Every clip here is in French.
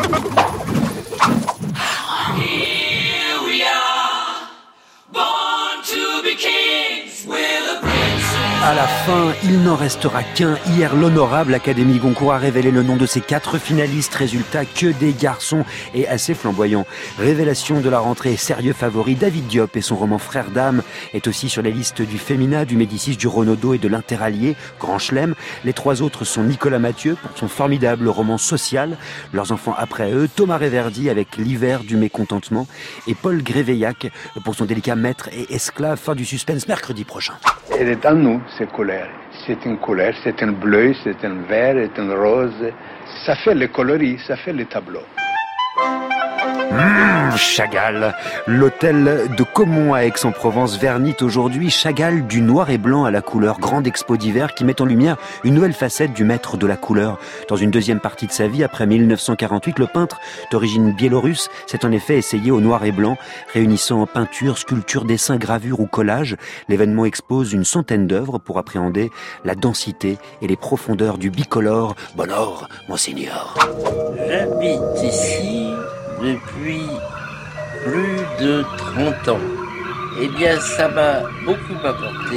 À la fin, il n'en restera qu'un. Hier, l'honorable Académie Goncourt a révélé le nom de ses 4 finalistes. Résultat, que des garçons et assez flamboyants. Révélation de la rentrée, sérieux favori, David Diop et son roman Frères d'âme est aussi sur les listes du Femina, du Médicis, du Renaudot et de l'Interallié, Grand Chelem. Les 3 autres sont Nicolas Mathieu pour son formidable roman Social, leurs enfants après eux, Thomas Reverdy avec L'hiver du mécontentement et Paul Gréveillac pour son délicat Maître et esclave. Fin du suspense mercredi prochain. Elle est en nous, ces couleurs. C'est une couleur, c'est un bleu, c'est un vert, c'est un rose. Ça fait les coloris, ça fait les tableaux. Chagall. L'hôtel de Caumont à Aix-en-Provence vernit aujourd'hui Chagall du noir et blanc à la couleur. Grande expo d'hiver qui met en lumière une nouvelle facette du maître de la couleur. Dans une deuxième partie de sa vie, après 1948, le peintre d'origine biélorusse s'est en effet essayé au noir et blanc, réunissant peinture, sculpture, dessin, gravure ou collage. L'événement expose une centaine d'œuvres pour appréhender la densité et les profondeurs du bicolore. Bonheur, monseigneur. J'habite ici depuis plus de 30 ans. Eh bien, ça m'a beaucoup apporté.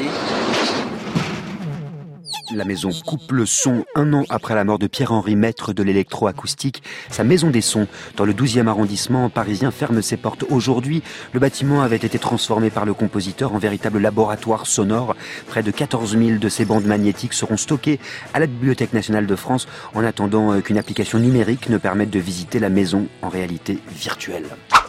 La maison coupe le son 1 an après la mort de Pierre-Henri, maître de l'électroacoustique. Sa maison des sons, dans le 12e arrondissement parisien, ferme ses portes aujourd'hui. Le bâtiment avait été transformé par le compositeur en véritable laboratoire sonore. Près de 14 000 de ces bandes magnétiques seront stockées à la Bibliothèque nationale de France en attendant qu'une application numérique ne permette de visiter la maison en réalité virtuelle.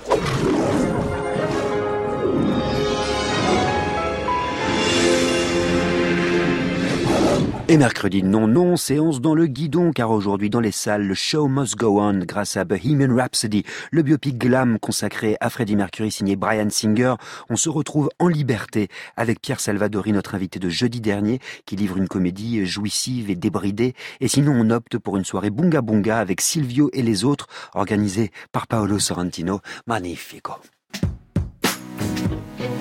Et mercredi, non, séance dans le guidon, car aujourd'hui dans les salles, le show must go on grâce à Bohemian Rhapsody, le biopic glam consacré à Freddie Mercury signé Bryan Singer. On se retrouve en liberté avec Pierre Salvadori, notre invité de jeudi dernier, qui livre une comédie jouissive et débridée. Et sinon, on opte pour une soirée bunga bunga avec Silvio et les autres, organisée par Paolo Sorrentino. Magnifico.